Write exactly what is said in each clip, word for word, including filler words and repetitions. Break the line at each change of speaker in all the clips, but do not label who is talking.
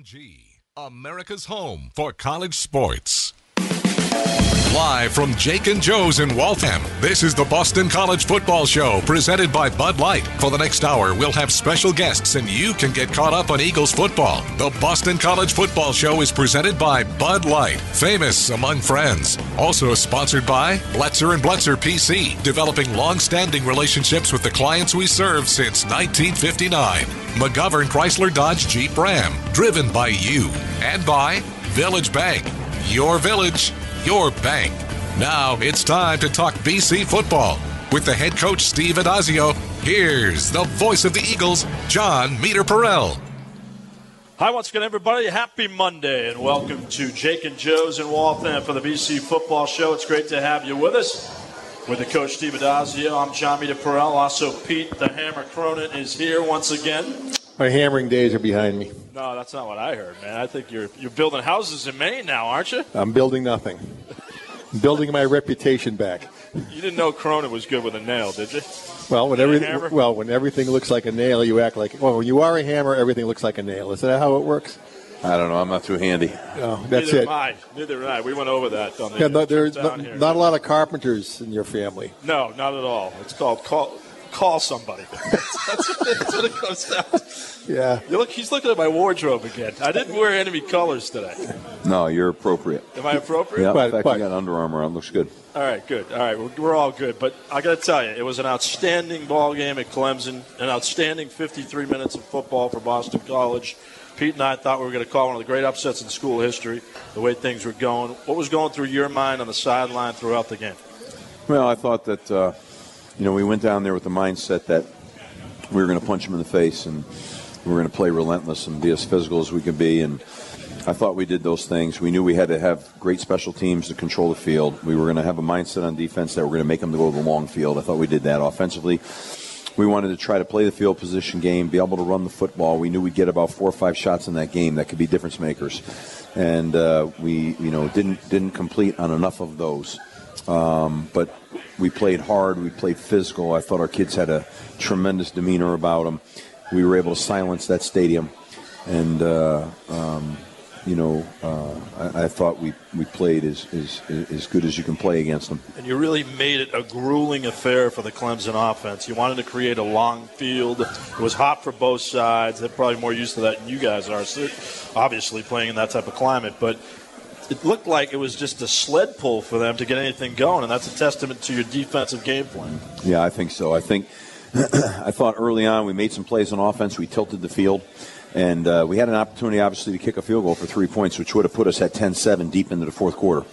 M G, America's home for college sports. Live from Jake and Joe's in Waltham, this is the Boston College Football Show presented by Bud Light. For the next hour, we'll have special guests and you can get caught up on Eagles football. The Boston College Football Show is presented by Bud Light, famous among friends. Also sponsored by Bletzer and Bletzer P C, developing long-standing relationships with the clients we serve since nineteen fifty-nine. McGovern Chrysler Dodge Jeep Ram, driven by you. And by Village Bank, your village, your bank. Now it's time to talk B C football with the head coach Steve Addazio. Here's the voice of the Eagles, John Meter-Perrell.
Hi, once again, everybody. Happy Monday, and welcome to Jake and Joe's in Waltham for the B C Football Show. It's great to have you with us. With the coach Steve Addazio, I'm John Meter-Perrell. Also, Pete the Hammer Cronin is here once again.
My hammering days are behind me.
No, that's not what I heard, man. I think you're you're building houses in Maine now, aren't you?
I'm building nothing. I'm building my reputation back.
You didn't know Cronin was good with a nail, did you?
Well, when everything well when everything looks like a nail, you act like well. When you are a hammer, everything looks like a nail. Is that how it works?
I don't know. I'm not too handy.
No, that's
Neither
it.
Am I. Neither am I. We went over that on the
Yeah, no, there's
down
not,
here.
not a lot of carpenters in your family.
No, not at all. It's called call call somebody. that's, that's, that's what it comes down to.
Yeah.
You look, he's looking at my wardrobe again. I didn't wear enemy colors today.
No, you're appropriate.
Am I appropriate?
Yeah,
But-
in fact,
but-
you got Under Armour on. Looks good.
All right, good. All right, we're, we're all good. But I got to tell you, it was an outstanding ball game at Clemson, an outstanding fifty-three minutes of football for Boston College. Pete and I thought we were going to call one of the great upsets in school history, the way things were going. What was going through your mind on the sideline throughout the game?
Well, I thought that, uh, you know, we went down there with the mindset that we were going to punch them in the face and we were going to play relentless and be as physical as we could be. And I thought we did those things. We knew we had to have great special teams to control the field. We were going to have a mindset on defense that we're going to make them to go to the long field. I thought we did that offensively. We wanted to try to play the field position game, be able to run the football. We knew we'd get about four or five shots in that game that could be difference makers, and uh, we, you know, didn't didn't complete on enough of those. Um, but we played hard. We played physical. I thought our kids had a tremendous demeanor about them. We were able to silence that stadium, and uh, um, you know, uh, I, I thought we, we played as, as as good as you can play against them.
And you really made it a grueling affair for the Clemson offense. You wanted to create a long field. It was hot for both sides. They're probably more used to that than you guys are, so obviously playing in that type of climate. But it looked like it was just a sled pull for them to get anything going, and that's a testament to your defensive game plan.
Yeah, I think so. I think I thought early on we made some plays on offense. We tilted the field. And uh, we had an opportunity, obviously, to kick a field goal for three points, which would have put us at ten seven deep into the fourth quarter.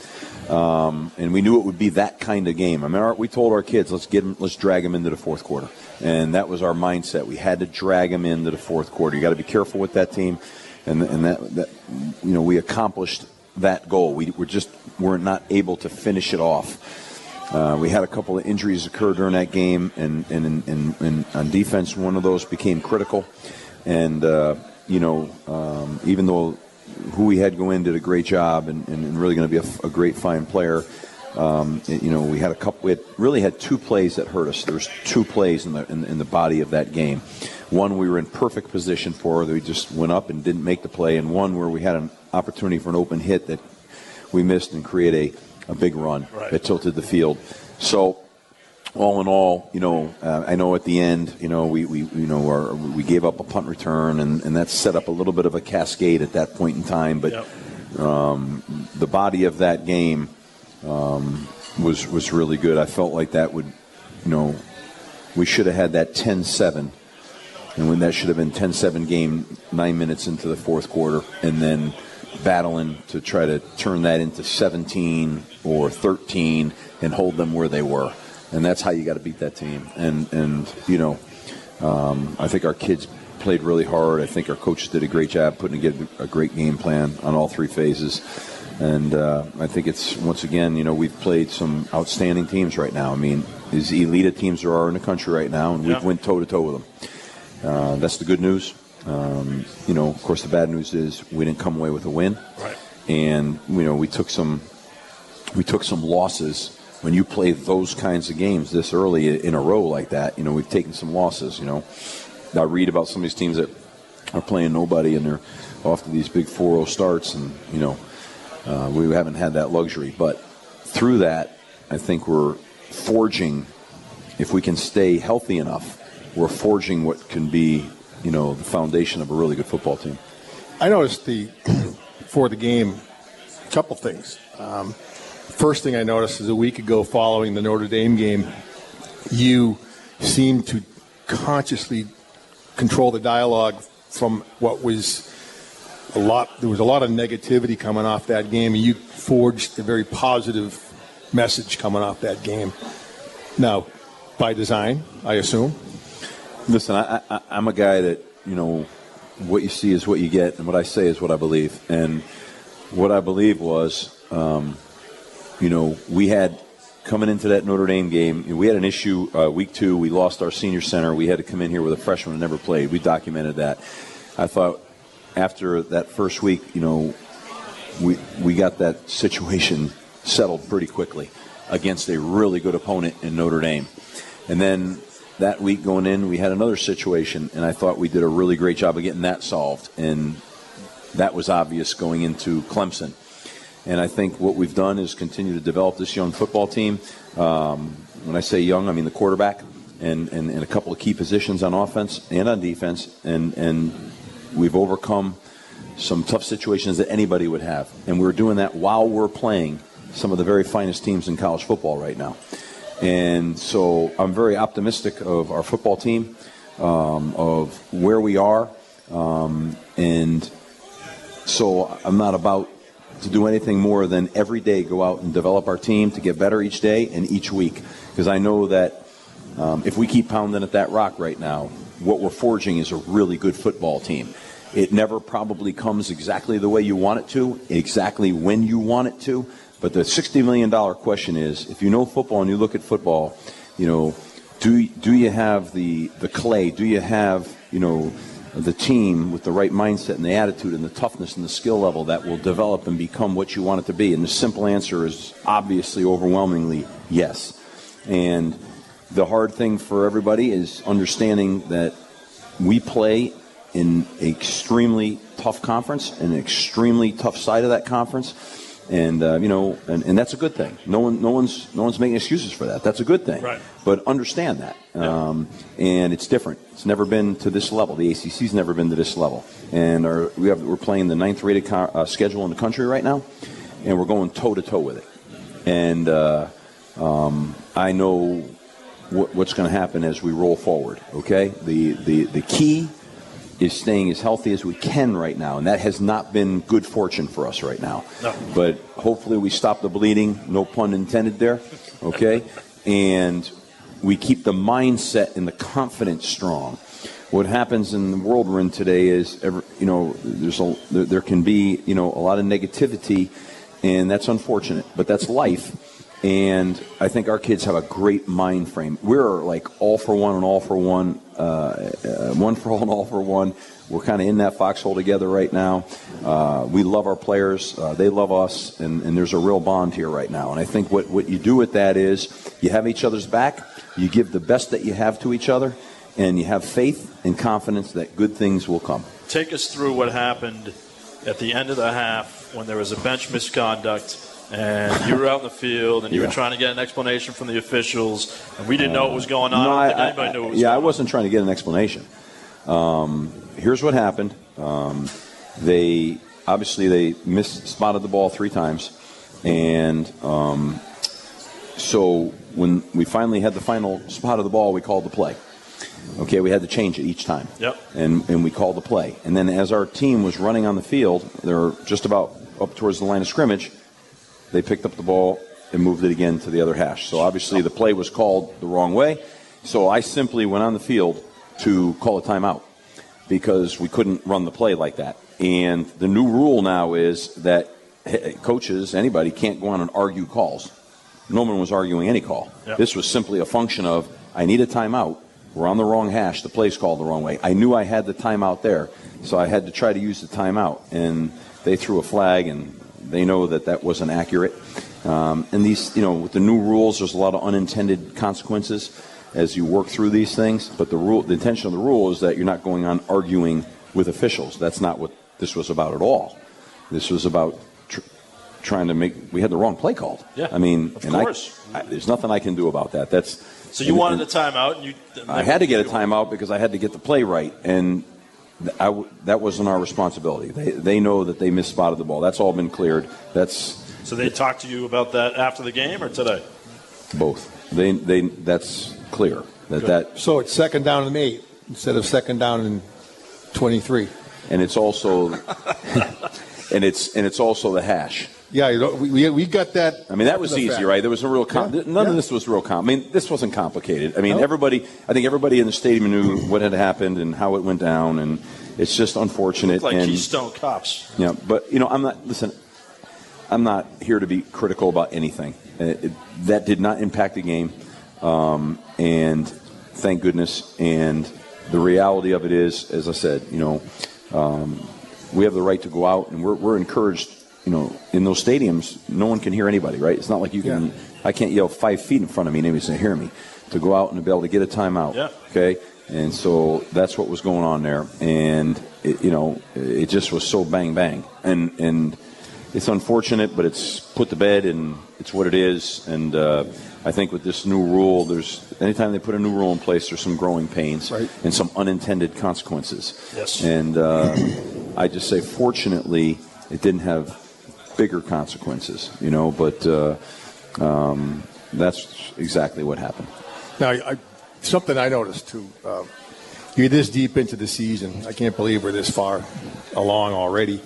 Um, and we knew it would be that kind of game. I mean, our, we told our kids, let's get them, let's drag them into the fourth quarter. And that was our mindset. We had to drag them into the fourth quarter. You got to be careful with that team. And, and that, that, you know, we accomplished that goal. We were just were not able to finish it off. Uh, we had a couple of injuries occur during that game, and, and, and, and, and on defense, one of those became critical. And, uh, you know, um, even though who we had go in did a great job and, and really going to be a, a great, fine player, um, you know, we had a couple. We had, really had two plays that hurt us. There was two plays in the in, in the body of that game. One we were in perfect position for, that we just went up and didn't make the play, and one where we had an opportunity for an open hit that we missed and create a, a big run
right.
that tilted the field. So, all in all, you know, uh, I know at the end, you know, we, we you know, our, we gave up a punt return, and, and that set up a little bit of a cascade at that point in time. But yep. um, the body of that game um, was was really good. I felt like that would, you know, we should have had that ten seven, and when that should have been ten seven game nine minutes into the fourth quarter, and then battling to try to turn that into seventeen or thirteen and hold them where they were. And that's how you got to beat that team. And, and you know, um, I think our kids played really hard. I think our coaches did a great job putting together a great game plan on all three phases. And uh, I think it's, once again, you know, we've played some outstanding teams right now. I mean, as elite teams there are in the country right now, and we've yeah. went toe-to-toe with them. Uh, that's the good news. Um, you know, of course, the bad news is we didn't come away with a win.
Right.
And, you know, we took some we took some losses. When you play those kinds of games this early in a row like that, you know, we've taken some losses, you know. I read about some of these teams that are playing nobody, and they're off to these big four oh starts, and, you know, uh, we haven't had that luxury. But through that, I think we're forging, if we can stay healthy enough, we're forging what can be, you know, the foundation of a really good football team.
I noticed the before the game, a couple things. Um, first thing I noticed is a week ago following the Notre Dame game, you seemed to consciously control the dialogue from what was a lot. There was a lot of negativity coming off that game, and you forged a very positive message coming off that game. Now, by design, I assume.
Listen, I, I, I'm a guy that, you know, what you see is what you get, and what I say is what I believe. And what I believe was, um, you know, we had, coming into that Notre Dame game, we had an issue uh, week two. We lost our senior center. We had to come in here with a freshman who never played. We documented that. I thought after that first week, you know, we we got that situation settled pretty quickly against a really good opponent in Notre Dame. And then that week going in, we had another situation, and I thought we did a really great job of getting that solved. And that was obvious going into Clemson. And I think what we've done is continue to develop this young football team. Um, when I say young, I mean the quarterback and, and, and a couple of key positions on offense and on defense. And, and we've overcome some tough situations that anybody would have. And we're doing that while we're playing some of the very finest teams in college football right now. And so I'm very optimistic of our football team, um, of where we are. Um, and so I'm not about to do anything more than every day go out and develop our team to get better each day and each week. Because I know that um, if we keep pounding at that rock right now, what we're forging is a really good football team. It never probably comes exactly the way you want it to, exactly when you want it to. But the sixty million dollars question is, if you know football and you look at football, you know, do do you have the, the clay? Do you have, you know, the team with the right mindset and the attitude and the toughness and the skill level that will develop and become what you want it to be? And the simple answer is obviously overwhelmingly yes. And the hard thing for everybody is understanding that we play in an extremely tough conference, an extremely tough side of that conference. And uh, you know, and, and that's a good thing. No one, no one's, no one's making excuses for that. That's a good thing.
Right.
But understand that, um, yeah. And it's different. It's never been to this level. The A C C's never been to this level. And our, we have, we're playing the ninth rated co- uh, schedule in the country right now, and we're going toe to toe with it. And uh, um, I know what, what's going to happen as we roll forward. Okay, the the the key is staying as healthy as we can right now, and that has not been good fortune for us right now.
No.
But hopefully we stop the bleeding, no pun intended there, okay? And we keep the mindset and the confidence strong. What happens in the world we're in today is, every, you know, there's a, there, there can be, you know, a lot of negativity, and that's unfortunate, but that's life. And I think our kids have a great mind frame. We're like all for one and all for one, uh, uh, one for all and all for one. We're kind of in that foxhole together right now. Uh, we love our players. Uh, they love us. And, and there's a real bond here right now. And I think what, what you do with that is you have each other's back. You give the best that you have to each other. And you have faith and confidence that good things will come.
Take us through what happened at the end of the half when there was a bench misconduct. And you were out in the field, and you yeah. were trying to get an explanation from the officials, and we didn't know what was going on.
No,
I don't think
I,
anybody
I,
knew what was
yeah,
going
I
on.
wasn't trying to get an explanation. Um, here's what happened. Um, they obviously they missed, spotted the ball three times, and um, so when we finally had the final spot of the ball, we called the play. Okay, we had to change it each time.
Yep.
And and we called the play. And then as our team was running on the field, they were just about up towards the line of scrimmage. They picked up the ball and moved it again to the other hash. So obviously the play was called the wrong way. So I simply went on the field to call a timeout because we couldn't run the play like that. And the new rule now is that coaches, anybody, can't go on and argue calls. No one was arguing any call.
Yep.
This was simply a function of, I need a timeout. We're on the wrong hash. The play's called the wrong way. I knew I had the timeout there, so I had to try to use the timeout. And they threw a flag, and they know that that wasn't accurate. Um, and these, you know, with the new rules, there's a lot of unintended consequences as you work through these things. But the rule, the intention of the rule is that you're not going on arguing with officials. That's not what this was about at all. This was about tr- trying to make. We had the wrong play called.
Yeah,
I mean,
of
and
course.
I, I, there's nothing I can do about that. That's.
So you
and,
wanted
and
a timeout, and you. And
I had to get a timeout because I had to get the play right, and I w- that wasn't our responsibility. They they know that they misspotted the ball. That's all been cleared. That's.
So they talked to you about that after the game or today?
Both. They they that's clear that that.
So it's second down and eight instead of second down and twenty-three.
And it's also, and it's and it's also the hash.
Yeah, you know, we we got that.
I mean, that was
after the
easy,
fact.
right? There was a real com-
Yeah,
none
yeah.
of this was real com. I mean, this wasn't complicated. I mean,
No.
everybody. I think everybody in the stadium knew what had happened and how it went down, and it's just unfortunate.
Like
and,
Keystone Cops.
Yeah, but you know, I'm not. Listen, I'm not here to be critical about anything. Uh, it, that did not impact the game, um, and thank goodness. And the reality of it is, as I said, you know, um, we have the right to go out, and we're, we're encouraged. You know, in those stadiums, no one can hear anybody, right? It's not like you can.
Yeah.
I can't yell five feet in front of me and anybody's going to hear me. To go out and to be able to get a timeout,
Yeah.
okay? And so that's what was going on there, and it, you know, it just was so bang bang, and and it's unfortunate, but it's put to bed, and it's what it is. And uh, I think with this new rule, there's anytime they put a new rule in place, there's some growing pains
Right.
and some unintended consequences.
Yes.
And uh, I just say, fortunately, it didn't have bigger consequences, you know. But uh, um, that's exactly what happened.
Now, I, something I noticed too. Uh, you're this deep into the season. I can't believe we're this far along already.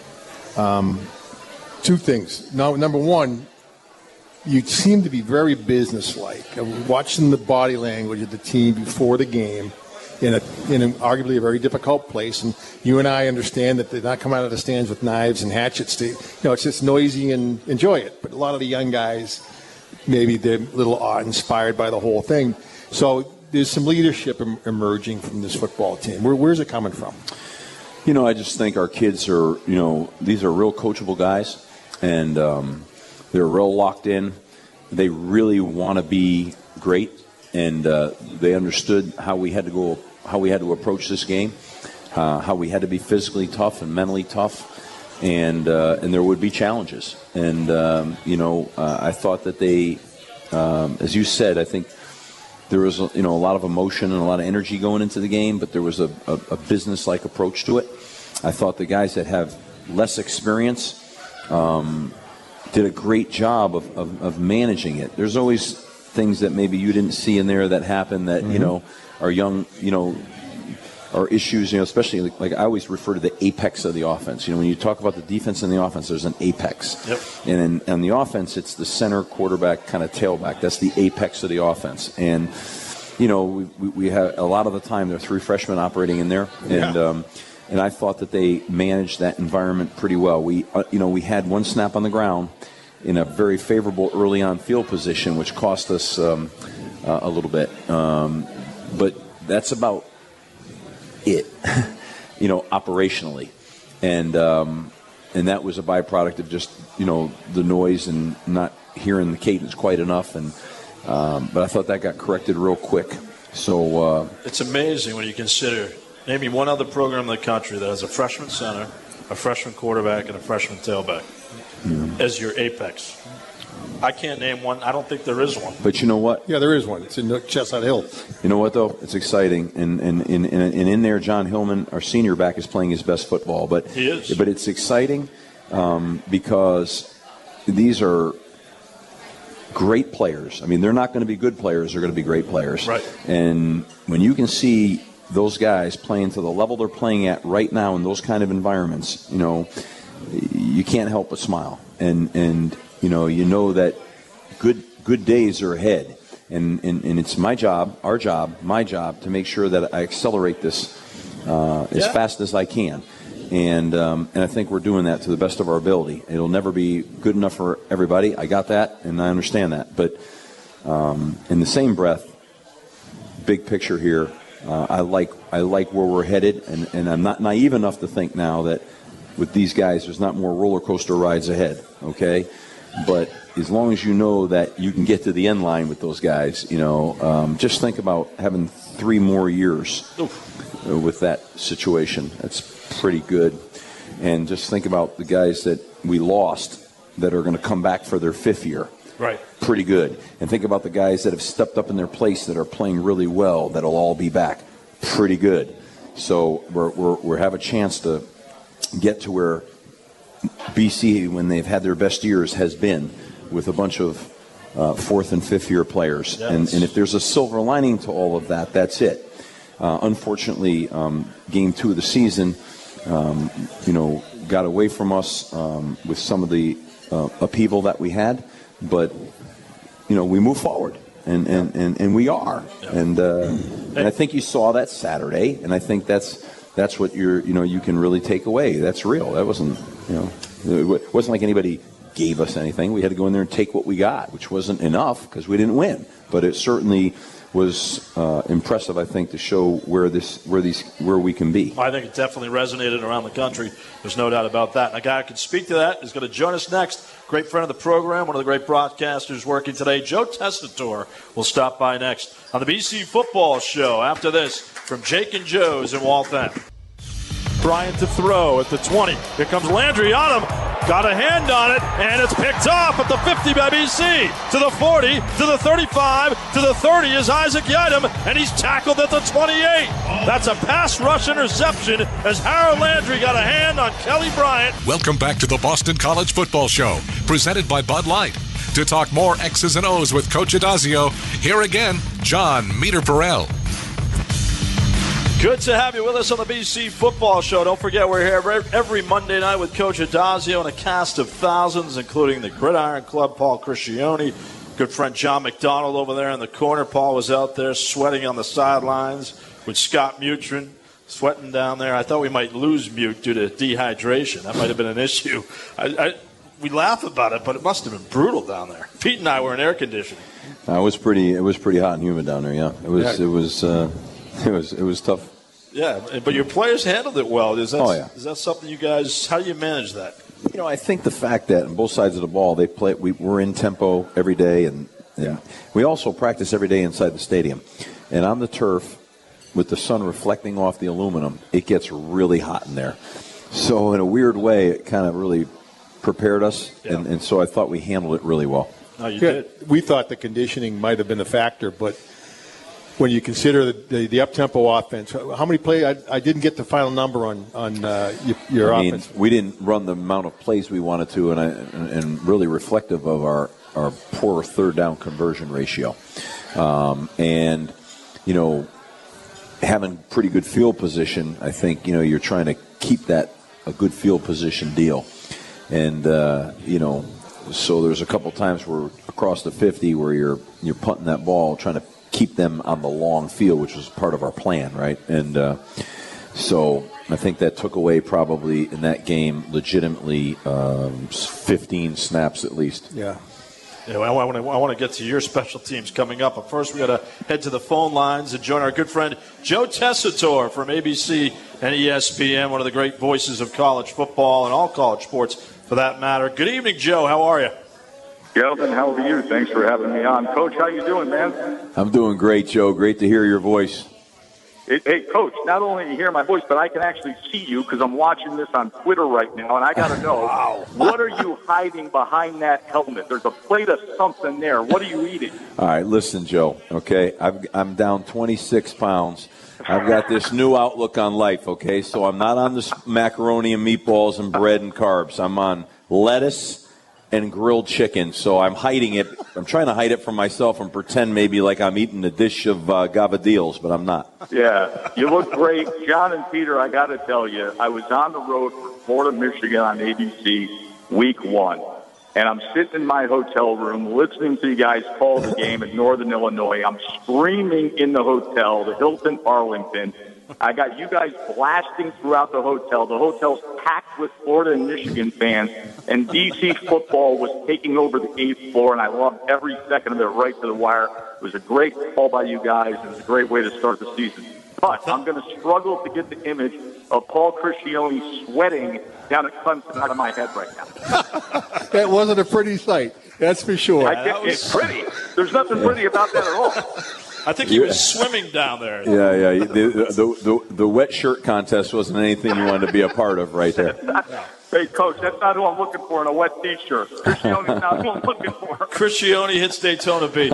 Um, two things. Now, number one, you seem to be very businesslike. I'm watching the body language of the team before the game in a in a, arguably a very difficult place. And you and I understand that they're not coming out of the stands with knives and hatchets. To, you know, it's just noisy and enjoy it. But a lot of the young guys, maybe they're a little awe-inspired by the whole thing. So there's some leadership em- emerging from this football team. Where, where's it coming from?
You know, I just think our kids are, you know, these are real coachable guys, and um, they're real locked in. They really want to be great, and uh, they understood how we had to go, how we had to approach this game, uh, how we had to be physically tough and mentally tough, and uh, and there would be challenges. And um, you know, uh, I thought that they, um, as you said, I think. There was, you know, a lot of emotion and a lot of energy going into the game, but there was a, a, a business-like approach to it. I thought the guys that have less experience um, did a great job of, of, of managing it. There's always things that maybe you didn't see in there that happen that, mm-hmm. you know, are young, you know, are issues, you know, especially like, like I always refer to the apex of the offense. You know, when you talk about the defense and the offense, there's an apex.
Yep.
And in, on the offense, it's the center, quarterback, kind of tailback. That's the apex of the offense. And, you know, we, we, we have a lot of the time there are three freshmen operating in there. And,
Yeah.
um, and I thought that they managed that environment pretty well. We, uh, you know, we had one snap on the ground in a very favorable early on field position, which cost us um, uh, a little bit. Um, but that's about it, you know, operationally, and um, and that was a byproduct of just, you know, the noise and not hearing the cadence quite enough, and um, but I thought that got corrected real quick. So uh,
It's amazing when you consider maybe one other program in the country that has a freshman center, a freshman quarterback, and a freshman tailback
mm-hmm.
as your apex. I can't name one. I don't think there is one.
But you know what?
Yeah, there is one. It's in Chestnut Hill.
You know what, though? It's exciting. And and, and, and in there, John Hillman, our senior back, is playing his best football. But
He is.
But it's exciting um, because these are great players. I mean, they're not going to be good players. They're going to be great players.
Right.
And when you can see those guys playing to the level they're playing at right now in those kind of environments, you know, you can't help but smile. And, and you know, you know that good good days are ahead. And, and, and it's my job, our job, my job, to make sure that I accelerate this uh, as
Yeah.
fast as I can. And um, and I think we're doing that to the best of our ability. It'll never be good enough for everybody. I got that, and I understand that. But um, in the same breath, big picture here, uh, I like I like where we're headed, and, and I'm not naive enough to think now that with these guys, there's not more roller coaster rides ahead. Okay, but as long as you know that you can get to the end line with those guys, you know, um, just think about having three more years
Oof.
with that situation. That's pretty good. And just think about the guys that we lost that are going to come back for their fifth year.
Right.
Pretty good. And think about the guys that have stepped up in their place that are playing really well, that'll all be back. Pretty good. So we're, we're, we have a chance to get to where B C, when they've had their best years, has been with a bunch of uh, fourth and fifth year players.
Yes.
And, and if there's a silver lining to all of that, that's it. Uh, unfortunately, um, game two of the season, um, you know, got away from us um, with some of the uh, upheaval that we had. But, you know, we move forward, and, and, and, and we are. Yeah. And, uh, and I think you saw that Saturday, and I think that's that's what you're, you know, you can really take away. That's real. That wasn't, you know, it wasn't like anybody gave us anything. We had to go in there and take what we got, which wasn't enough because we didn't win. But it certainly was uh, impressive, I think, to show where this, where these, where we can be.
I think it definitely resonated around the country. There's no doubt about that. And a guy who can speak to that is going to join us next. Great friend of the program, one of the great broadcasters working today, Joe Tessitore, will stop by next on the B C Football Show. After this, from Jake and Joe's in Waltham. Bryant to throw at the twenty. Here comes Landry on him. Got a hand on it, and it's picked off at the fifty by B C. To the forty, to the thirty-five, to the thirty is Isaac Yiadom, and he's tackled at the twenty-eight. That's a pass rush interception as Harold Landry got a hand on Kelly Bryant.
Welcome back to the Boston College Football Show, presented by Bud Light. To talk more X's and O's with Coach Adazio, here again, John Meter Burrell.
Good to have you with us on the B C Football Show. Don't forget, we're here every Monday night with Coach Adazio and a cast of thousands, including the Gridiron Club, Paul Criscione, good friend John McDonald over there in the corner. Paul was out there sweating on the sidelines with Scott Mutrin, sweating down there. I thought we might lose Mute due to dehydration. That might have been an issue. I, I, we laugh about it, but it must have been brutal down there. Pete and I were in air conditioning.
Uh, it was pretty. It was pretty hot and humid down there. Yeah, it was.
Yeah.
It was. Uh, it was. It was tough.
Yeah, but your players handled it well. Is that,
oh, yeah.
is that something you guys? How do you manage that?
You know, I think the fact that on both sides of the ball they play. We, we're in tempo every day, and, and
yeah.
we also practice every day inside the stadium. And on the turf, with the sun reflecting off the aluminum, it gets really hot in there. So in a weird way, it kind of really prepared us, yeah. and, and so I thought we handled it really well.
No, you
yeah,
did.
We thought the conditioning might have been a factor, but when you consider the, the, the up-tempo offense, how many plays? I, I didn't get the final number on, on uh, your, your
I mean,
offense.
We didn't run the amount of plays we wanted to, and, I, and, and really reflective of our, our poor third down conversion ratio. Um, and, you know, having pretty good field position, I think, you know, you're trying to keep that a good field position deal. And, uh, you know, so there's a couple times where across the fifty where you're you're punting that ball, trying to keep them on the long field, which was part of our plan, right? And uh, so I think that took away probably in that game legitimately um, fifteen snaps at least.
Yeah. Yeah, I want, to, I want to get to your special teams coming up, but first we got to head to the phone lines and join our good friend Joe Tessitore from A B C and E S P N, one of the great voices of college football and all college sports for that matter. Good evening, Joe. How are you?
Kelvin, how are you? Thanks for having me on. Coach, how you doing, man?
I'm doing great, Joe. Great to hear your voice.
Hey, hey Coach, not only do you hear my voice, but I can actually see you because I'm watching this on Twitter right now, and I got to know, wow. What are you hiding behind that helmet? There's a plate of something there. What are you eating?
All right, listen, Joe, okay? I've, I'm down twenty-six pounds. I've got this new outlook on life, okay? So I'm not on this macaroni and meatballs and bread and carbs. I'm on lettuce and grilled chicken, so I'm hiding it. I'm trying to hide it from myself and pretend maybe like I'm eating a dish of uh, gavadils, but I'm not.
Yeah, you look great. John and Peter, I got to tell you, I was on the road for Florida, Michigan on A B C week one, and I'm sitting in my hotel room listening to you guys call the game in Northern Illinois. I'm screaming in the hotel, the Hilton Arlington. I got you guys blasting throughout the hotel. The hotel's packed with Florida and Michigan fans, and D C football was taking over the eighth floor, and I loved every second of it right to the wire. It was a great call by you guys. It was a great way to start the season. But I'm going to struggle to get the image of Paul Criscione sweating down at Clemson out of my head right now.
That wasn't a pretty sight, that's for sure.
I get, it's pretty. There's nothing pretty about that at all.
I think he was swimming down there.
Yeah, yeah. The, the, the, the wet shirt contest wasn't anything you wanted to be a part of right there.
Hey, Coach, that's not who I'm looking for in a wet T-shirt. Cristiano's not who I'm looking for.
Cristiano hits Daytona Beach.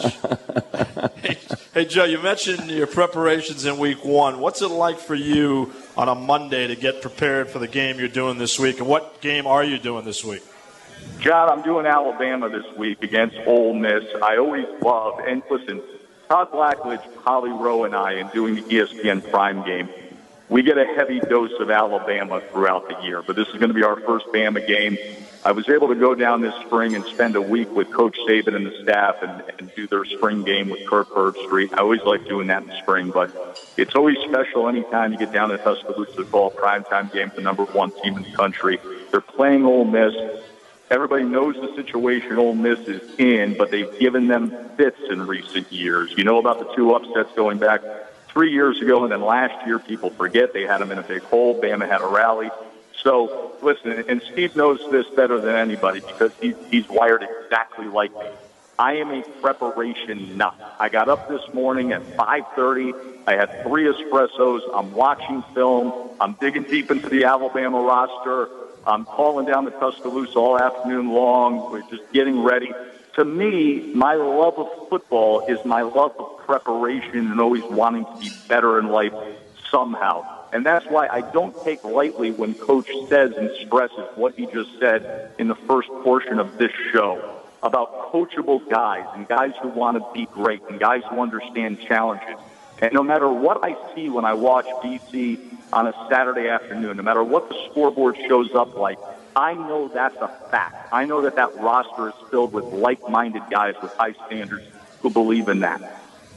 hey, hey, Joe, you mentioned your preparations in week one. What's it like for you on a Monday to get prepared for the game you're doing this week? And what game are you doing this week?
John, I'm doing Alabama this week against Ole Miss. I always love, and listen, Todd Blackledge, Holly Rowe, and I, in doing the E S P N Prime game, we get a heavy dose of Alabama throughout the year. But this is going to be our first Bama game. I was able to go down this spring and spend a week with Coach Saban and the staff and, and do their spring game with Kirk Herbstreit. I always like doing that in the spring, but it's always special anytime you get down to Tuscaloosa to call a primetime game for the number one team in the country. They're playing Ole Miss. Everybody knows the situation Ole Miss is in, but they've given them fits in recent years. You know about the two upsets going back three years ago, and then last year, people forget they had them in a big hole. Bama had a rally. So, listen, and Steve knows this better than anybody because he, he's wired exactly like me. I am a preparation nut. I got up this morning at five thirty. I had three espressos. I'm watching film. I'm digging deep into the Alabama roster. I'm calling down to Tuscaloosa all afternoon long. We're just getting ready. To me, my love of football is my love of preparation and always wanting to be better in life somehow. And that's why I don't take lightly when Coach says and stresses what he just said in the first portion of this show about coachable guys and guys who want to be great and guys who understand challenges. And no matter what I see when I watch B C on a Saturday afternoon, no matter what the scoreboard shows up like, I know that's a fact. I know that that roster is filled with like-minded guys with high standards who believe in that.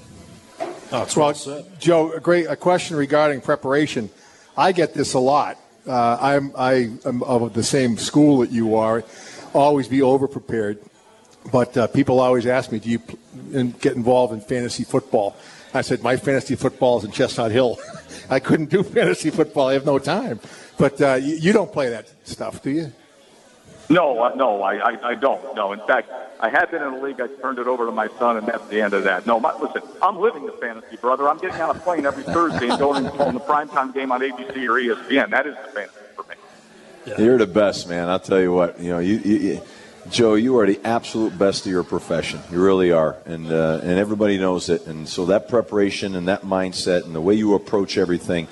Oh, that's well said. Joe, a great a question regarding preparation. I get this a lot. Uh, I'm I am of the same school that you are. Always be over-prepared. But uh, people always ask me, do you pl- get involved in fantasy football? I said, my fantasy football is in Chestnut Hill. I couldn't do fantasy football. I have no time. But uh, you, you don't play that stuff, do you?
No, uh, no, I, I, I don't. No, in fact, I had been in a league. I turned it over to my son, and that's the end of that. No, my, listen, I'm living the fantasy, brother. I'm getting on a plane every Thursday and going on the primetime game on A B C or E S P N. That is the fantasy for me.
Yeah. You're the best, man. I'll tell you what. You know, you, you, you Joe, you are the absolute best of your profession. You really are, and uh, and everybody knows it. And so that preparation and that mindset and the way you approach everything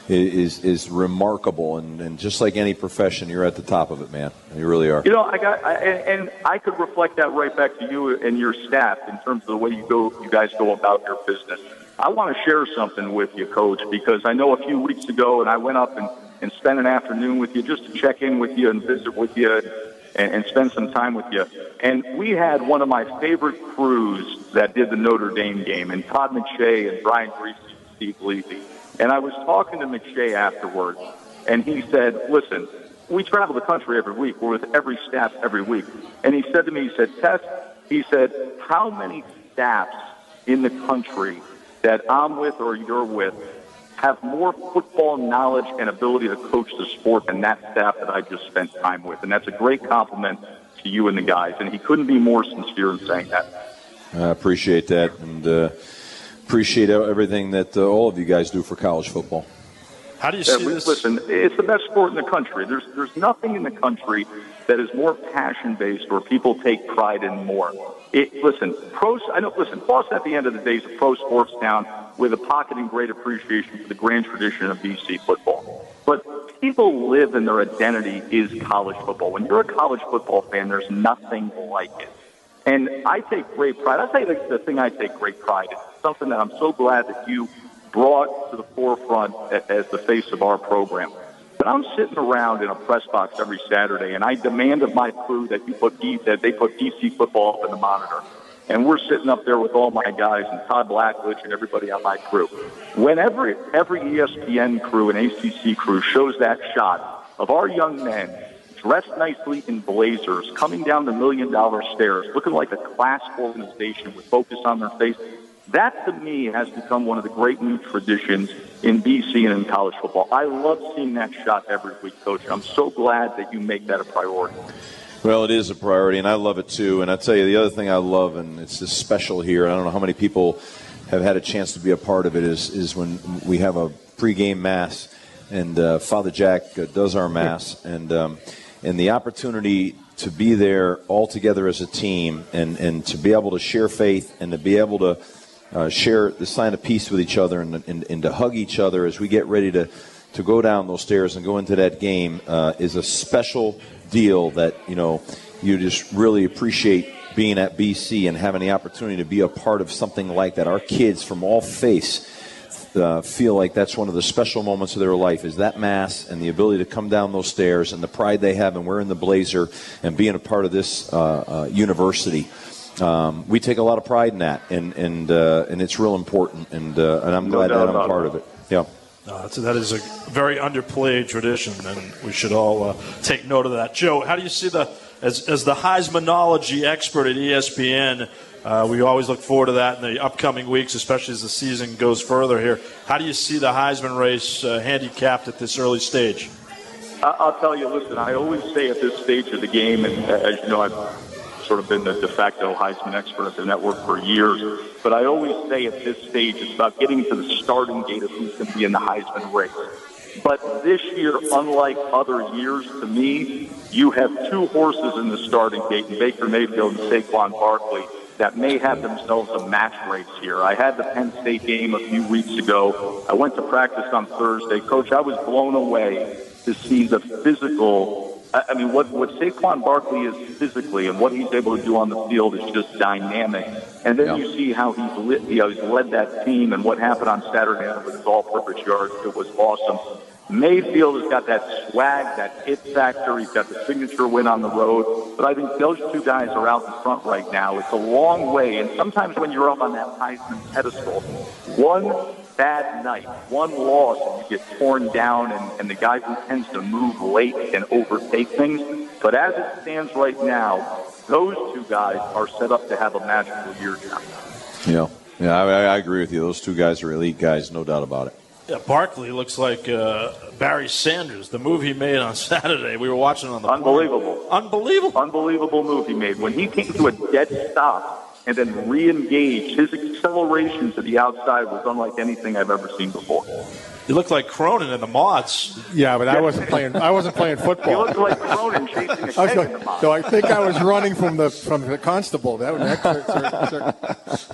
is is remarkable. And, and just like any profession, you're at the top of it, man. You really are.
You know, I got, I, and, and I could reflect that right back to you and your staff in terms of the way you go, you guys go about your business. I want to share something with you, Coach, because I know a few weeks ago, and I went up and, and spent an afternoon with you just to check in with you and visit with you. And, and spend some time with you. And we had one of my favorite crews that did the Notre Dame game, and Todd McShay and Brian Greasy and Steve Levy. And I was talking to McShay afterwards, and he said, listen, we travel the country every week. We're with every staff every week. And he said to me, he said, Tess, he said, how many staffs in the country that I'm with or you're with have more football knowledge and ability to coach the sport than that staff that I just spent time with? And that's a great compliment to you and the guys. And he couldn't be more sincere in saying that.
I appreciate that, and uh, appreciate everything that uh, all of you guys do for college football.
How do you see
uh,
this?
Listen, it's the best sport in the country. There's there's nothing in the country that is more passion-based or people take pride in more. It, listen, pros. I know. Listen, Boston at the end of the day is a pro sports town with a pocket and great appreciation for the grand tradition of B C football. But people live and their identity is college football. When you're a college football fan, there's nothing like it. And I take great pride. I'll tell you the, the thing I take great pride in. It's something that I'm so glad that you brought to the forefront as the face of our program. But I'm sitting around in a press box every Saturday, and I demand of my crew that you put D, that they put D C football up in the monitor. And we're sitting up there with all my guys and Todd Blackledge and everybody on my crew. Whenever every E S P N crew and A C C crew shows that shot of our young men dressed nicely in blazers, coming down the million-dollar stairs, looking like a class organization with focus on their face, that, to me, has become one of the great new traditions in B C and in college football. I love seeing that shot every week, Coach. I'm so glad that you make that a priority.
Well, it is a priority, and I love it too. And I tell you, the other thing I love, and it's just special here, I don't know how many people have had a chance to be a part of it is, is when we have a pregame mass, and uh, Father Jack uh, does our mass, and um, and the opportunity to be there all together as a team, and, and to be able to share faith, and to be able to uh, share the sign of peace with each other, and, and, and to hug each other as we get ready to, to go down those stairs and go into that game uh, is a special deal that, you know, you just really appreciate being at B C and having the opportunity to be a part of something like that. Our kids from all faiths uh, feel like that's one of the special moments of their life, is that mass and the ability to come down those stairs and the pride they have in wearing the blazer and being a part of this uh, uh, university. Um, we take a lot of pride in that, and and uh, and it's real important, and uh, and I'm glad that I'm part of it. Yeah.
No, that's, that is a very underplayed tradition, and we should all uh, take note of that. Joe, how do you see the as as the Heismanology expert at E S P N? Uh, we always look forward to that in the upcoming weeks, especially as the season goes further here. How do you see the Heisman race uh, handicapped at this early stage?
I'll tell you, listen, I always say at this stage of the game, and as you know, I've sort of been the de facto Heisman expert at the network for years, but I always say at this stage it's about getting to the starting gate of who's going to be in the Heisman race. But this year, unlike other years, to me, you have two horses in the starting gate, Baker Mayfield and Saquon Barkley, that may have themselves a match race here. I had the Penn State game a few weeks ago. I went to practice on Thursday. Coach, I was blown away to see the physical. I mean, what, what Saquon Barkley is physically and what he's able to do on the field is just dynamic. And then yeah. you see how he's, lit, you know, he's led that team, and what happened on Saturday night with his all-purpose yards. It was awesome. Mayfield has got that swag, that it factor. He's got the signature win on the road. But I think those two guys are out in front right now. It's a long way. And sometimes when you're up on that Heisman pedestal, one bad night, one loss, and you get torn down, and, and the guy who tends to move late can overtake things. But as it stands right now, those two guys are set up to have a magical year now.
Yeah, yeah, I, I agree with you. Those two guys are elite guys, no doubt about it.
Yeah, Barkley looks like uh, Barry Sanders, the move he made on Saturday. We were watching on the
Unbelievable.
Plane. Unbelievable.
Unbelievable move he made. When he came to a dead stop and then re-engaged, his acceleration to the outside was unlike anything I've ever seen before.
You look like Cronin in the Mods.
Yeah, but I wasn't playing. I wasn't playing football.
You look like Cronin chasing a keg in the Mods.
So I think I was running from the from the constable. That was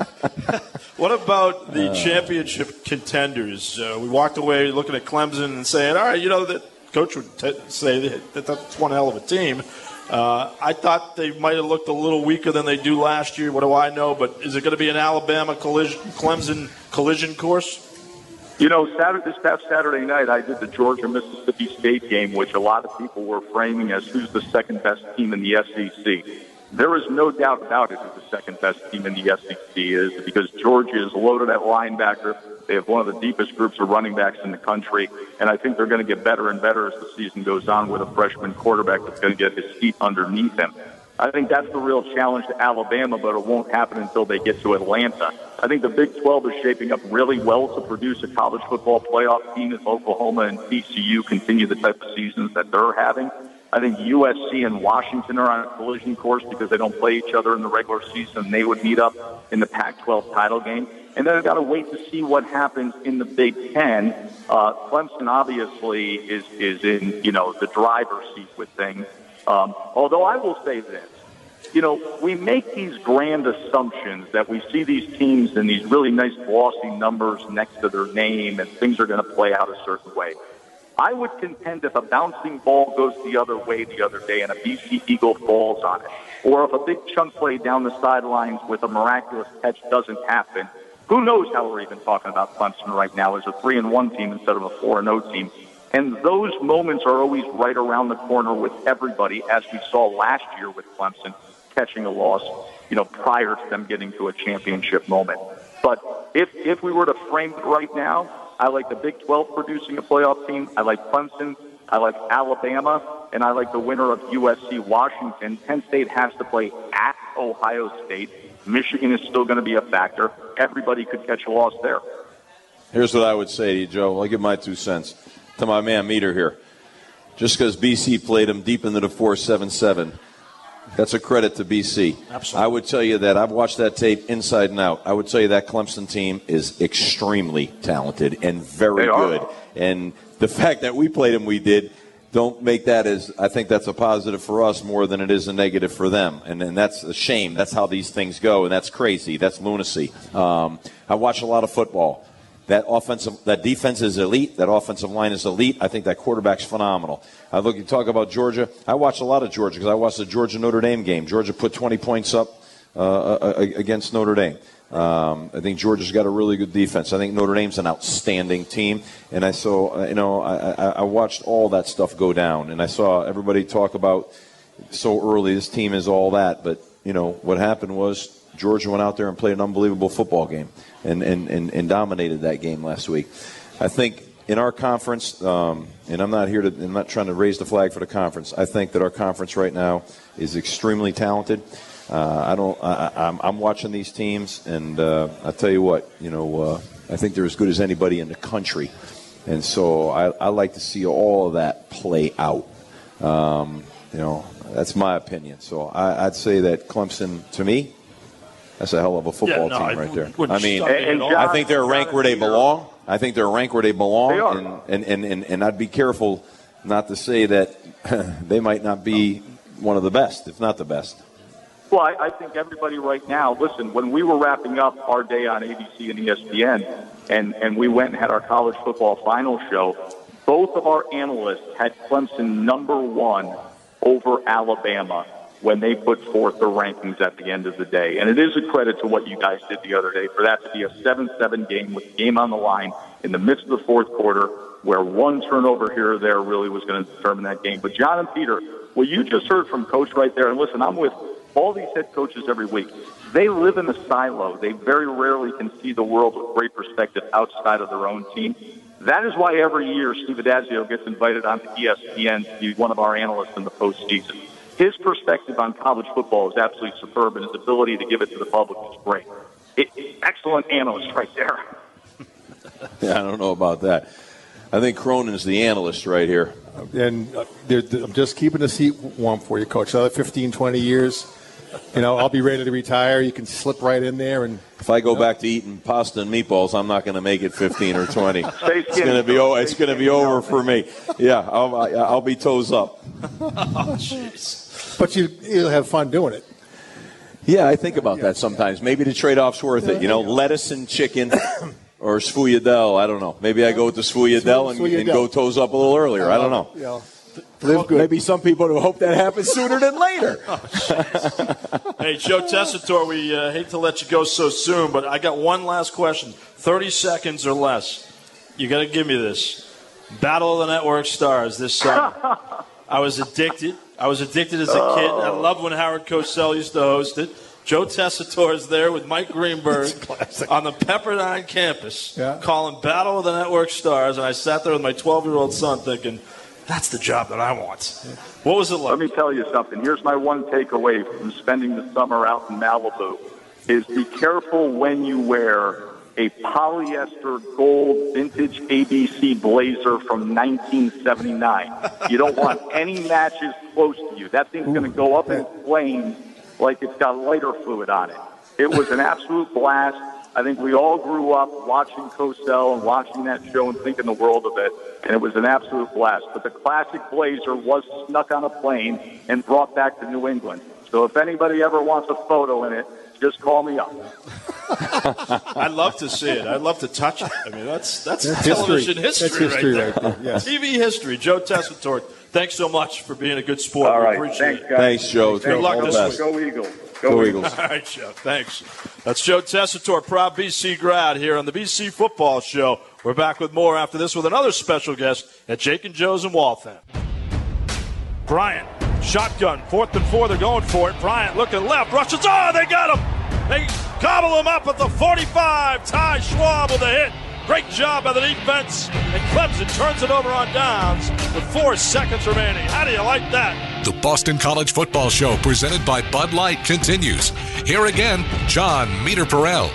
What about the uh, championship contenders? Uh, we walked away looking at Clemson and saying, all right, you know, the coach would t- say that that's one hell of a team. Uh, I thought they might have looked a little weaker than they do last year. What do I know? But is it going to be an Alabama collision, Clemson collision course?
You know, Saturday, this past Saturday night, I did the Georgia-Mississippi State game, which a lot of people were framing as who's the second-best team in the S E C. There is no doubt about it who the second-best team in the S E C is, because Georgia is loaded at linebacker. They have one of the deepest groups of running backs in the country, and I think they're going to get better and better as the season goes on with a freshman quarterback that's going to get his feet underneath him. I think that's the real challenge to Alabama, but it won't happen until they get to Atlanta. I think the Big twelve is shaping up really well to produce a college football playoff team if Oklahoma and T C U continue the type of seasons that they're having. I think U S C and Washington are on a collision course because they don't play each other in the regular season. They would meet up in the Pac twelve title game. And then I've got to wait to see what happens in the Big Ten. Uh, Clemson obviously is, is in, you know, the driver's seat with things. Um, although I will say this, you know, we make these grand assumptions that we see these teams in these really nice glossy numbers next to their name and things are going to play out a certain way. I would contend if a bouncing ball goes the other way the other day and a B C Eagle falls on it, or if a big chunk play down the sidelines with a miraculous catch doesn't happen, who knows how we're even talking about Clemson right now as a three and one team instead of a four and oh team. And those moments are always right around the corner with everybody, as we saw last year with Clemson catching a loss, you know, prior to them getting to a championship moment. But if if we were to frame it right now, I like the Big twelve producing a playoff team. I like Clemson. I like Alabama. And I like the winner of U S C Washington. Penn State has to play at Ohio State. Michigan is still going to be a factor. Everybody could catch a loss there.
Here's what I would say to you, Joe. I'll give my two cents to my man Meter here. Just because B C played them deep into the four seven seven That's a credit to B C.
Absolutely.
I would tell you that I've watched that tape inside and out. I would tell you that Clemson team is extremely talented and very
They are.
good. And the fact that we played them, we did, don't make that as, I think that's a positive for us more than it is a negative for them. And, and that's a shame. That's how these things go, and that's crazy. That's lunacy. Um, I watch a lot of football. That offensive, that defense is elite. That offensive line is elite. I think that quarterback's phenomenal. I look, you talk about Georgia. I watch a lot of Georgia because I watched the Georgia Notre Dame game. Georgia put twenty points up uh, against Notre Dame. Um, I think Georgia's got a really good defense. I think Notre Dame's an outstanding team. And I saw, you know, I, I, I watched all that stuff go down, and I saw everybody talk about so early this team is all that. But you know what happened was Georgia went out there and played an unbelievable football game. And, and, and, and dominated that game last week. I think in our conference, um, and I'm not here to, I'm not trying to raise the flag for the conference. I think that our conference right now is extremely talented. Uh, I don't, I, I'm, I'm watching these teams, and uh, I tell you what, you know, uh, I think they're as good as anybody in the country, and so I, I like to see all of that play out. Um, you know, that's my opinion. So I, I'd say that Clemson, to me, that's a hell of a football
yeah, no,
team right there.
I
mean,
and, and John,
I think they're ranked where they belong. I think they're ranked where they belong.
They are.
And, and, and, and I'd be careful not to say that they might not be one of the best, if not the best.
Well, I, I think everybody right now, listen, when we were wrapping up our day on A B C and E S P N, and, and we went and had our college football final show, both of our analysts had Clemson number one over Alabama when they put forth the rankings at the end of the day. And it is a credit to what you guys did the other day for that to be a seven seven game with the game on the line in the midst of the fourth quarter where one turnover here or there really was going to determine that game. But John and Peter, what you just heard from Coach right there, and listen, I'm with all these head coaches every week. They live in a silo. They very rarely can see the world with great perspective outside of their own team. That is why every year Steve Adazio gets invited on to E S P N to be one of our analysts in the postseason. His perspective on college football is absolutely superb, and his ability to give it to the public is great. It, excellent analyst right there.
Yeah, I don't know about that. I think Cronin's the analyst right here.
And uh, they're, they're, I'm just keeping the seat warm for you, Coach. Another fifteen, twenty years, you know, I'll be ready to retire. You can slip right in there. And
if I go
you know.
back to eating pasta and meatballs, I'm not going to make it fifteen or twenty.
Stay
It's going to be oh, it's going to be over for me. Yeah, I'll, I'll be toes up.
Oh, jeez.
But you, you'll have fun doing it.
Yeah, I think about that sometimes. Maybe the trade-off's worth it. You know, lettuce and chicken or Sfogliatelle. I don't know. Maybe I go with the Sfogliatelle and, and go toes up a little earlier. I don't know.
Yeah. Live good.
Maybe some people who hope that happens sooner than later.
Oh, hey, Joe Tessitore, we uh, hate to let you go so soon, but I got one last question. thirty seconds or less. You got to give me this. Battle of the Network Stars this summer. I was addicted. I was addicted as a kid. I loved when Howard Cosell used to host it. Joe Tessitore is there with Mike Greenberg on the Pepperdine campus
yeah.
calling Battle of the Network Stars, and I sat there with my twelve-year-old son thinking, that's the job that I want. What was it like?
Let me tell you something. Here's my one takeaway from spending the summer out in Malibu is be careful when you wear a polyester gold vintage A B C blazer from nineteen seventy-nine. You don't want any matches close to you. That thing's going to go up in flames like it's got lighter fluid on it. It was an absolute blast. I think we all grew up watching Cosell and watching that show and thinking the world of it, and it was an absolute blast. But the classic blazer was snuck on a plane and brought back to New England. So if anybody ever wants a photo in it, just call me up.
I'd love to see it. I'd love to touch it. I mean, that's that's,
that's
television
history,
history,
that's history
right there.
Right there. Yes.
T V history. Joe Tessitore, thanks so much for being a good sport.
All right.
We appreciate
Thanks,
it.
guys.
Thanks, Joe.
Good luck
all
this
the
week.
best.
Go Eagles.
Go, Go Eagles.
All right, Joe. Thanks. That's Joe Tessitore, proud B C grad here on the B C Football Show. We're back with more after this with another special guest at Jake and Joe's in Waltham. Bryant, shotgun, fourth and four. They're going for it. Bryant looking left, rushes. Oh, they got him. They gobble him up at the forty-five. Ty Schwab with a hit. Great job by the defense. And Clemson turns it over on downs with four seconds remaining. How do you like that?
The Boston College Football Show, presented by Bud Light, continues. Here again, John Meter-Perrell.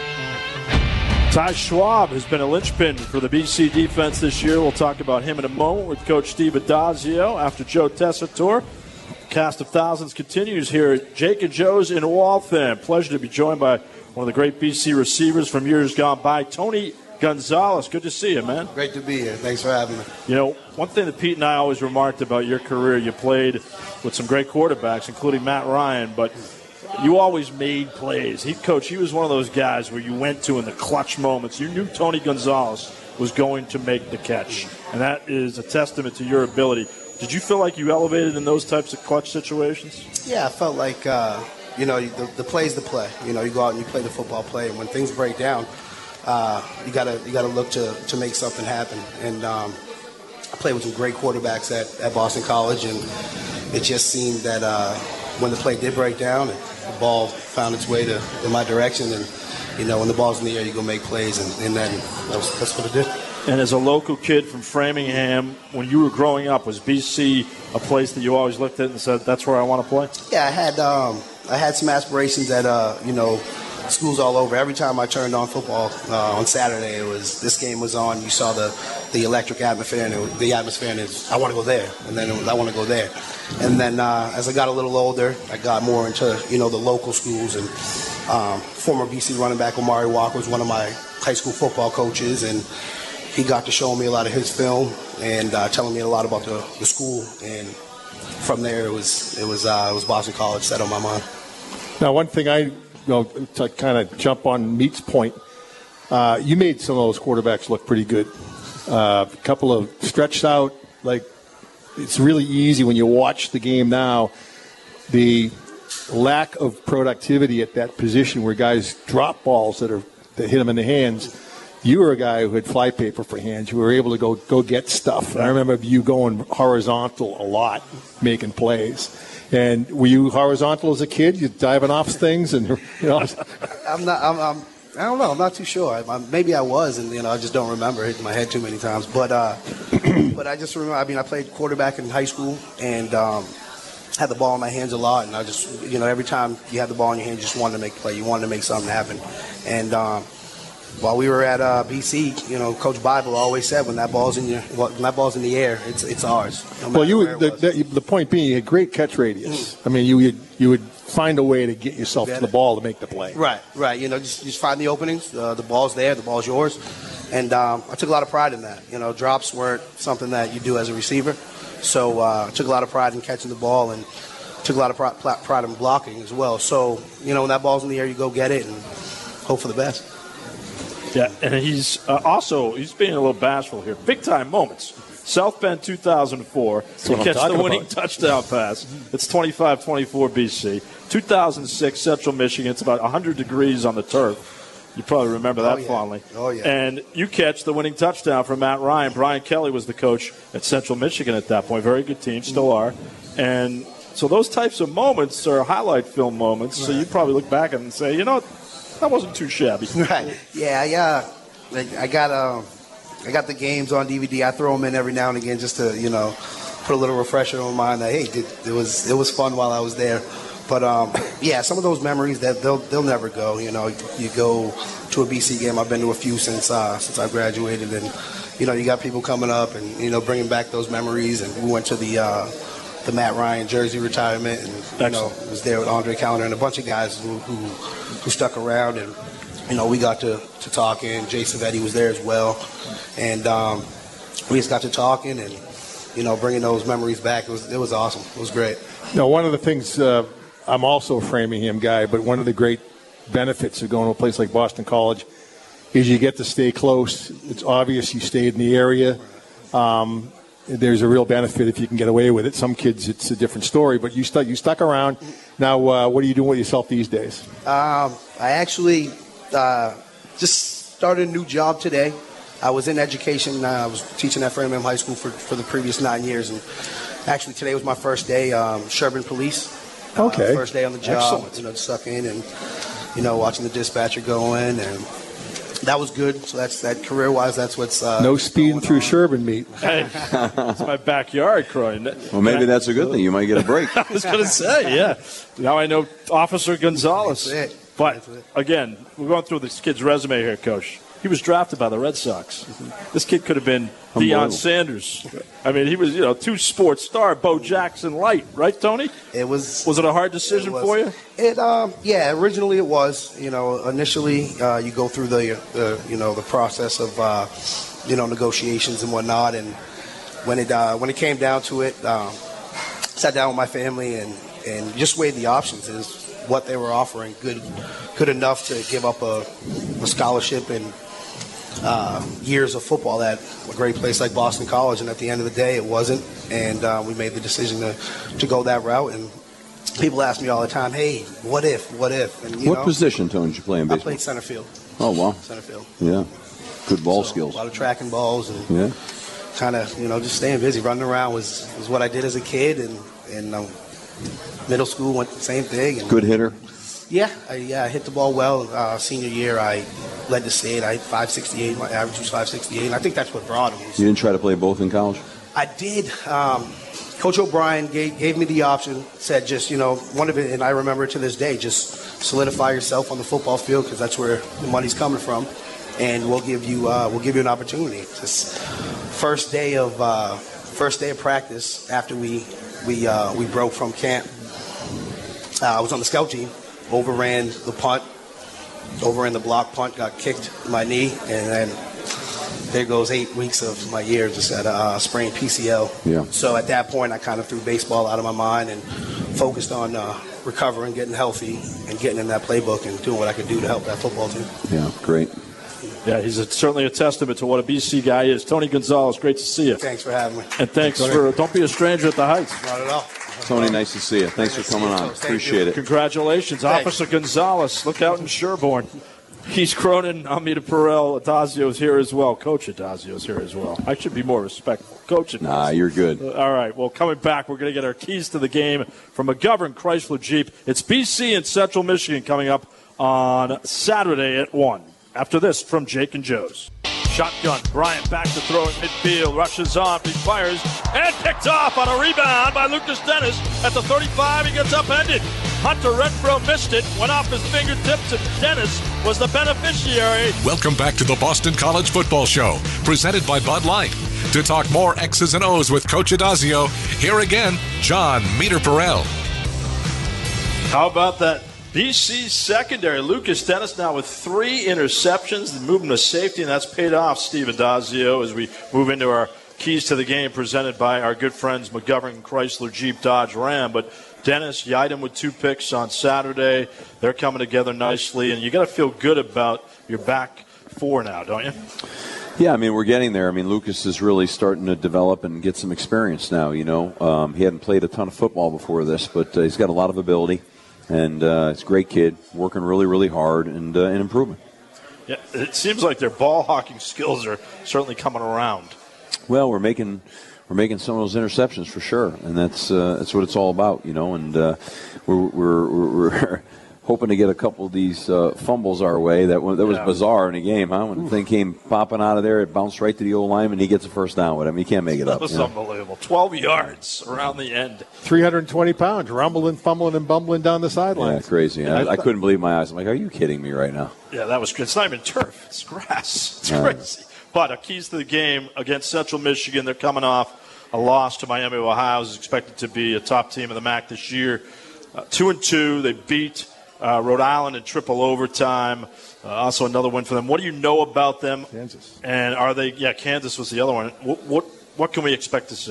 Ty Schwab has been a linchpin for the B C defense this year. We'll talk about him in a moment with Coach Steve Adazio after Joe Tessitore. Cast of Thousands continues here at Jake and Joe's in Waltham. Pleasure to be joined by one of the great B C receivers from years gone by, Tony Gonzalez. Good to see you, man.
Great to be here. Thanks for having me.
You know, one thing that Pete and I always remarked about your career, you played with some great quarterbacks, including Matt Ryan, but you always made plays. He, Coach, he was one of those guys where you went to in the clutch moments. You knew Tony Gonzalez was going to make the catch, and that is a testament to your ability. Did you feel like you elevated in those types of clutch situations?
Yeah, I felt like, uh, you know, the, the play's the play. You know, you go out and you play the football play, and when things break down, uh, you gotta you gotta look to, to make something happen. And um, I played with some great quarterbacks at, at Boston College, and it just seemed that uh, when the play did break down, and the ball found its way to in my direction, and you know, when the ball's in the air, you go make plays, and, and then that was, that's what it did.
And as a local kid from Framingham, when you were growing up, was B C a place that you always looked at and said, that's where I want to play?
Yeah, I had um, I had some aspirations at, uh, you know, schools all over. Every time I turned on football uh, on Saturday, it was this game was on. You saw the, the electric atmosphere, and it, the atmosphere, and it was, I want to go there. And then it was, I want to go there. And then uh, as I got a little older, I got more into, you know, the local schools. And um, former B C running back Omari Walker was one of my high school football coaches, and he got to show me a lot of his film and uh, telling me a lot about the, the school. And from there, it was it was uh, it was Boston College set on my mind.
Now, one thing I, you know, to kind of jump on Meat's point, uh, you made some of those quarterbacks look pretty good. Uh, a couple of stretched out, like it's really easy when you watch the game now. The lack of productivity at that position where guys drop balls that are that hit them in the hands. You were a guy who had flypaper for hands. You were able to go go get stuff. I remember you going horizontal a lot, making plays. And were you horizontal as a kid? You diving off things, and you know.
I'm not. I'm. I'm I don't know. I'm not too sure. I, I, maybe I was, and you know, I just don't remember hitting my head too many times. But, uh, but I just remember. I mean, I played quarterback in high school, and um, had the ball in my hands a lot. And I just, you know, every time you had the ball in your hand, you just wanted to make a play. You wanted to make something happen. And um, while we were at uh, B C, you know, Coach Bible always said, when that ball's in your, when that ball's in the air, it's it's ours. No
well, you would, the, the, the point being, you had great catch radius. Mm. I mean, you would you would find a way to get yourself to the ball to make the play.
Right, right. You know, just just find the openings. Uh, the ball's there. The ball's yours. And um, I took a lot of pride in that. You know, drops weren't something that you do as a receiver, so uh, I took a lot of pride in catching the ball and took a lot of pride, pride in blocking as well. So, you know, when that ball's in the air, you go get it and hope for the best.
Yeah, and he's uh, also, he's being a little bashful here. Big-time moments. South Bend two thousand four, you catch the winning about. touchdown pass. It's twenty-five twenty-four B C. two thousand six, Central Michigan. It's about one hundred degrees on the turf. You probably remember that
oh, yeah.
fondly.
Oh, yeah.
And you catch the winning touchdown from Matt Ryan. Brian Kelly was the coach at Central Michigan at that point. Very good team, still are. And so those types of moments are highlight film moments. Right. So you probably look back and say, you know, that wasn't too shabby.
Right. Yeah, yeah. Like, I got um, I got the games on D V D. I throw them in every now and again just to, you know, put a little refresher on my mind that, hey, it, it was it was fun while I was there. But um, yeah, some of those memories that they'll they'll never go. You know, you go to a B C game. I've been to a few since uh, since I graduated, and you know, you got people coming up and you know bringing back those memories. And we went to the uh, the Matt Ryan jersey retirement, and you Excellent. know, was there with Andre Callender and a bunch of guys who who, who stuck around, and you know, we got to to talking. Jay Savetti was there as well, and um, we just got to talking and you know, bringing those memories back. It was it was awesome. It was great.
Now, one of the things. Uh, I'm also a Framingham guy, but one of the great benefits of going to a place like Boston College is you get to stay close. It's obvious you stayed in the area. Um, there's a real benefit if you can get away with it. Some kids, it's a different story, but you stuck you stuck around. Now, uh, what are you doing with yourself these days?
Um, I actually uh, just started a new job today. I was in education. Uh, I was teaching at Framingham High School for, for the previous nine years, and actually today was my first day. Um, Sherburne Police.
Okay.
Uh, first day on the job,
Excellent.
you know, suck in and, you know, watching the dispatcher go in, and that was good. So that's that career-wise, that's what's uh,
no speeding through Sherburne, Meat.
Hey, it's my backyard, Croy.
Well, maybe that's a good thing. You might get a break.
I was going to say, yeah. Now I know Officer Gonzalez.
That's it.
But
that's it.
again, we're going through this kid's resume here, Coach. he was drafted by the Red Sox. This kid could have been Deion Sanders. I mean, he was, you know, two sports star, Bo Jackson light, right, Tony?
It was.
Was it a hard decision
was,
for you?
It, um, yeah, originally it was. You know, initially uh, you go through the, the, you know, the process of, uh, you know, negotiations and whatnot, and when it uh, when it came down to it, um, sat down with my family and, and just weighed the options. Is what they were offering good, good enough to give up a, a scholarship and uh, years of football at a great place like Boston College? And at the end of the day, it wasn't. And uh, we made the decision to, to go that route. And people ask me all the time, "Hey, what if? What if?" And you
what
know,
position, Tony, did you play in baseball?
I played center field.
Oh wow,
center field.
Yeah, good ball
so,
skills.
A lot of tracking balls and
yeah.
kind of, you know, just staying busy, running around was, was what I did as a kid. And and um, middle school went the same thing. And,
good hitter.
Yeah, I, yeah, I hit the ball well. Uh, senior year, I led the state. I hit five sixty-eight. My average was five sixty-eight. And I think that's what brought him.
You didn't try to play both in college?
I did. Um, Coach O'Brien gave, gave me the option, said just, you know, one of it, and I remember it to this day, just solidify yourself on the football field because that's where the money's coming from, and we'll give you uh, we'll give you an opportunity. Just first day of uh, first day of practice after we we uh, we broke from camp, uh, I was on the scout team. Overran the punt, overran the block punt, got kicked in my knee, and then there goes eight weeks of my year just at a uh, sprained P C L.
Yeah.
So at that point, I kind of threw baseball out of my mind and focused on uh, recovering, getting healthy, and getting in that playbook and doing what I could do to help that football team.
Yeah, great.
Yeah, he's a, certainly a testament to what a B C guy is. Tony Gonzalez, great to see you.
Thanks for having me.
And thanks for, don't be a stranger at the Heights.
Not at all.
Tony, nice to see you. Thanks for coming on. Appreciate it.
Congratulations.
Thanks.
Officer Gonzalez, look out in Sherborne. Keith Cronin, Amita Perel, Adazio's here as well. Coach Adazio's here as well. I should be more respectful. Coach Adazio.
Nah, you're good.
Uh, all right, well, coming back, we're going to get our keys to the game from McGovern Chrysler Jeep. It's B C and Central Michigan coming up on Saturday at one. After this, from Jake and Joe's. Shotgun, Bryant back to throw at midfield, rushes on, he fires, and picked off on a rebound by Lucas Dennis. At the thirty-five, he gets upended. Hunter Renfro missed it, went off his fingertips, and Dennis was the beneficiary.
Welcome back to the Boston College Football Show, presented by Bud Light. To talk more X's and O's with Coach Adazio, here again, John Meter Perel.
How about that B C secondary? Lucas Dennis now with three interceptions, moving to safety, and that's paid off, Steve Adazio, as we move into our keys to the game presented by our good friends McGovern Chrysler Jeep Dodge Ram. But Dennis, you eyed him with two picks on Saturday. They're coming together nicely, and you got to feel good about your back four now, don't you?
Yeah, I mean, we're getting there. I mean, Lucas is really starting to develop and get some experience now, you know. Um, he hadn't played a ton of football before this, but uh, he's got a lot of ability. And uh, it's a great kid, working really, really hard and, uh, and improving.
Yeah, it seems like their ball hawking skills are certainly coming around.
Well, we're making we're making some of those interceptions for sure, and that's uh, that's what it's all about, you know. And uh, we're, we're we're hoping to get a couple of these uh, fumbles our way. That that was yeah. bizarre in a game, huh? When Oof. the thing came popping out of there, it bounced right to the old lineman. He gets a first down with him. He can't make it
that
up.
That was
you know?
unbelievable. Twelve yards around the end.
three hundred twenty pounds, rumbling, fumbling, and bumbling down the sideline.
Yeah, crazy. I, I, I couldn't believe my eyes. I'm like, are you kidding me right now?
Yeah, that was good. It's not even turf. It's grass. It's
uh,
crazy. But our keys to the game against Central Michigan, they're coming off a loss to Miami of Ohio, who's expected to be a top team in the M A C this year. Uh, two and two, they beat uh, Rhode Island in triple overtime. Uh, also another win for them. What do you know about them?
Kansas.
And are they? Yeah, Kansas was the other one. What what, what can we expect to see?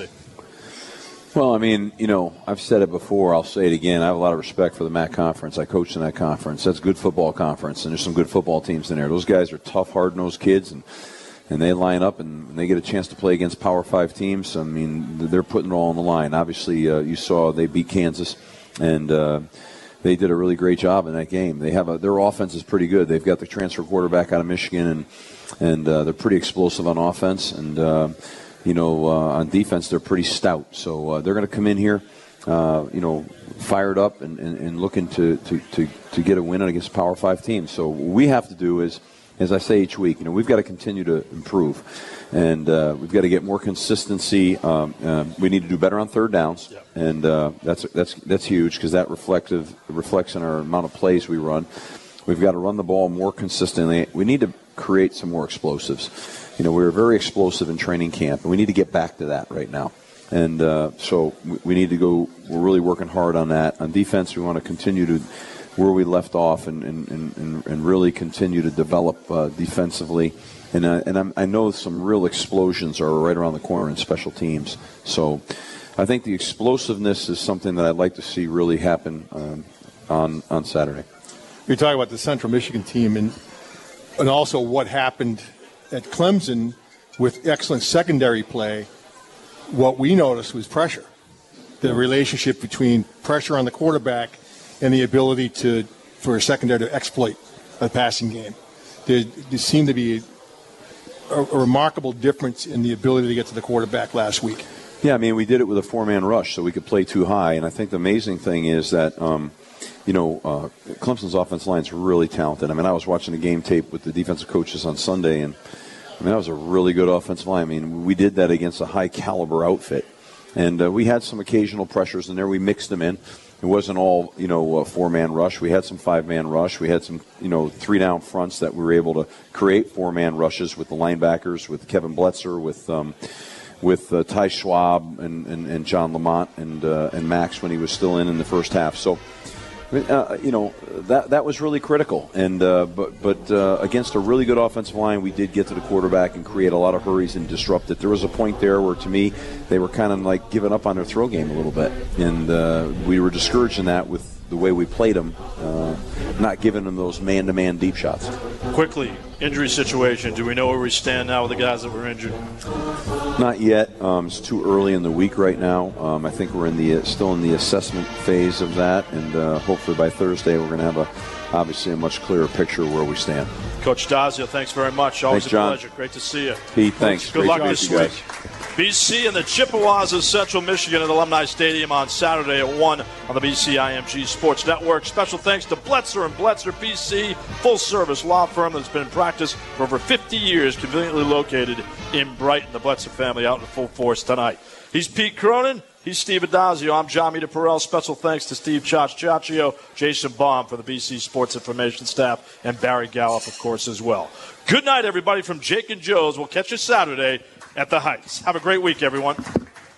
Well, I mean, you know, I've said it before. I'll say it again. I have a lot of respect for the M A C conference. I coached in that conference. That's a good football conference, and there's some good football teams in there. Those guys are tough, hard-nosed kids, and and they line up and they get a chance to play against Power Five teams. I mean, they're putting it all on the line. Obviously, uh, you saw they beat Kansas, and uh, they did a really great job in that game. They have a, their offense is pretty good. They've got the transfer quarterback out of Michigan, and and uh, they're pretty explosive on offense. And uh, you know, uh, on defense, they're pretty stout. So uh, they're going to come in here, uh, you know, fired up and, and, and looking to, to, to, to get a win against Power Five teams. So what we have to do is, as I say each week, you know, we've got to continue to improve, and uh, we've got to get more consistency. Um, uh, we need to do better on third downs,
yep.
and uh, that's that's that's huge because that reflective reflects in our amount of plays we run. We've got to run the ball more consistently. We need to create some more explosives. You know, we were very explosive in training camp, and we need to get back to that right now. And uh, so we, we need to go. We're really working hard on that. On defense, we want to continue to where we left off and and, and, and really continue to develop uh, defensively. And, uh, and I'm, I know some real explosions are right around the corner in special teams. So I think the explosiveness is something that I'd like to see really happen um, on on Saturday.
You're talking about the Central Michigan team and and also what happened at Clemson with excellent secondary play. What we noticed was pressure, the relationship between pressure on the quarterback and the ability to for a secondary to exploit a passing game. There, there seemed to be a, a remarkable difference in the ability to get to the quarterback last week.
Yeah, I mean, we did it with a four-man rush, so we could play too high. And I think the amazing thing is that, um, you know, uh, Clemson's offensive line is really talented. I mean, I was watching the game tape with the defensive coaches on Sunday, and I mean, that was a really good offensive line. I mean, we did that against a high-caliber outfit. And uh, we had some occasional pressures in there. We mixed them in. It wasn't all, you know, a four-man rush. We had some five-man rush. We had some, you know, three-down fronts that we were able to create four-man rushes with the linebackers, with Kevin Bletzer, with um, with uh, Ty Schwab and, and, and John Lamont and uh, and Max when he was still in in the first half. So, uh, you know, that that was really critical. And uh, but but uh, against a really good offensive line, we did get to the quarterback and create a lot of hurries and disrupt it. There was a point there where, to me, they were kind of like giving up on their throw game a little bit, and uh, we were discouraged in that with the way we played them, uh, not giving them those man-to-man deep shots.
Quickly, injury situation. Do we know where we stand now with the guys that were injured?
Not yet. Um, it's too early in the week right now. Um, I think we're in the still in the assessment phase of that, and uh, hopefully by Thursday we're going to have a obviously a much clearer picture of where we stand.
Coach Dazio, thanks very much. Always
thanks,
a
John.
pleasure. Great to see you.
Pete, thanks.
Good
Great
luck
to
this
you
week.
guys.
B C and the Chippewas of Central Michigan at Alumni Stadium on Saturday at one on the B C I M G Sports Network. Special thanks to Bletzer and Bletzer B C, full-service law firm that's been in practice for over fifty years, conveniently located in Brighton. The Bletzer family out in full force tonight. He's Pete Cronin. He's Steve Adazio. I'm John Mita Perrell. Special thanks to Steve Ciacciaccio, Jason Baum for the B C Sports Information staff, and Barry Gallup, of course, as well. Good night, everybody, from Jake and Joe's. We'll catch you Saturday at the Heights. Have a great week, everyone.